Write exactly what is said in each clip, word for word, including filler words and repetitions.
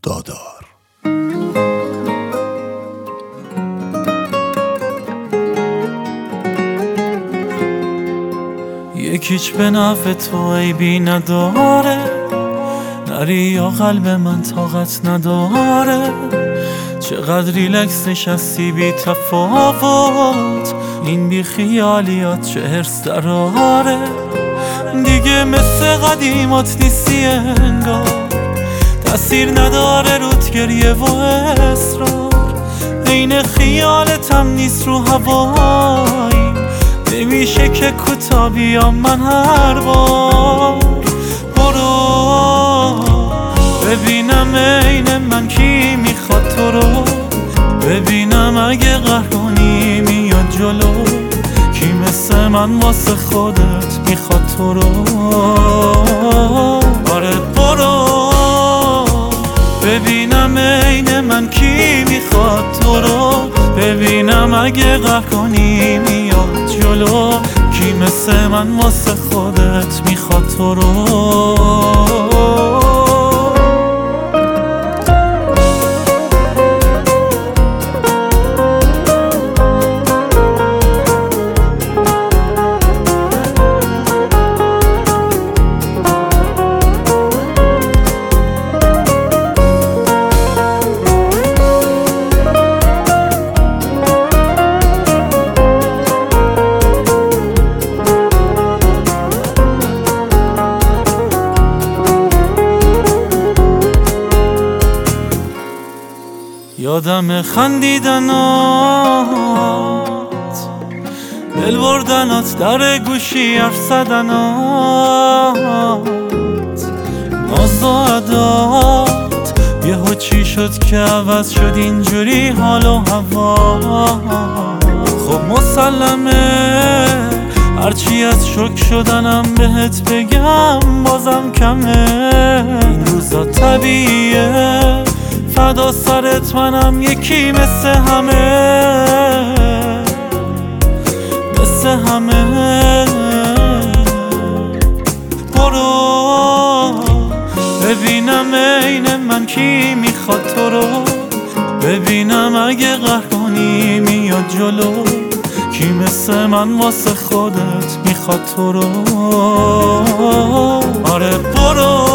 دادار. یکیچ به نفع تو عیبی نداره، نری یا قلب من طاقت نداره. چقدر ریلکس نشستی بی تفاوت، این بی خیالیات چه هرس دراره. دیگه مثل قدیمات نیستی انگار، تأثیر نداره رود گریه و اصرار. عین خیالتم نیست رو هوایی، نمیشه که کوتا بیام من هر بار. برو ببینم عین من کی میخواد تو رو، ببینم اگه قهر کنی میاد جلو. کی مثل من واسه خودت میخواد تو رو. آره برو ببینم عین من کی میخواد تو رو، ببینم اگه قهر کنی میاد جلو. کی مثل من واسه خودت میخواد تو رو. یادم خندیدنات، دل بردنات، در گوشی حرف زدنات، ناز و عدات. یهو چی شد که عوض شد اینجوری حال و هوا. خب مسلمه هرچی از شک شدنم بهت بگم بازم کمه. این روزا طبیعیه، فدا سرت منم یکی مثل همه، مثل همه. برو ببینم عین من کی میخواد تو رو، ببینم اگه قهر کنی میاد جلو. کی مثل من واسه خودت میخواد تو رو. آره برو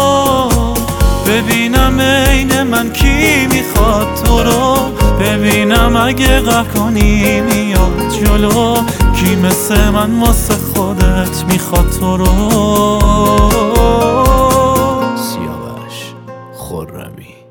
ببینم عین من کی میخواد تو رو، ببینم اگه قهر کنی میاد جلو. کی مثل من واسه خودت میخواد تو رو. سیاوش خرمی.